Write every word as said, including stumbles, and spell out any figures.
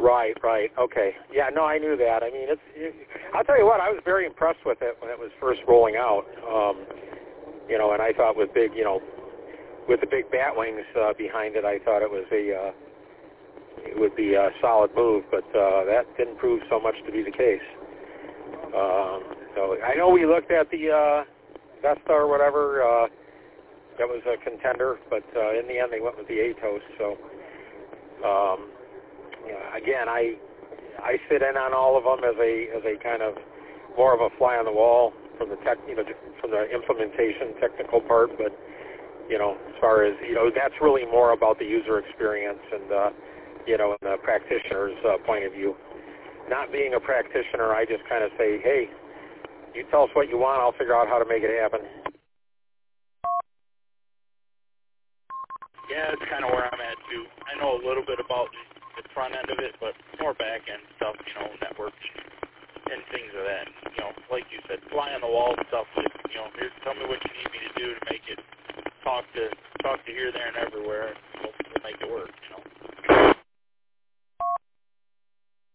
Right, right. Okay. Yeah, no, I knew that. I mean, it's. It, I'll tell you what, I was very impressed with it when it was first rolling out. Um, you know, and I thought with big, you know, with the big bat wings uh, behind it, I thought it was a, uh, it would be a solid move. But uh, that didn't prove so much to be the case. Um, so I know we looked at the uh, Vesta or whatever. Uh, that was a contender, but uh, in the end, they went with the Atos. So. Um, Yeah, again, I I sit in on all of them as a as a kind of more of a fly on the wall from the tech, you know, from the implementation technical part. But you know, as far as you know, that's really more about the user experience and uh, you know, and the practitioner's uh, point of view. Not being a practitioner, I just kind of say, hey, you tell us what you want, I'll figure out how to make it happen. Yeah, that's kind of where I'm at too. I know a little bit about the front end of it, but more back end stuff, you know, networks and things of that. You know, like you said, fly on the wall stuff. Like, you know, here, tell me what you need me to do to make it talk to talk to here, there, and everywhere.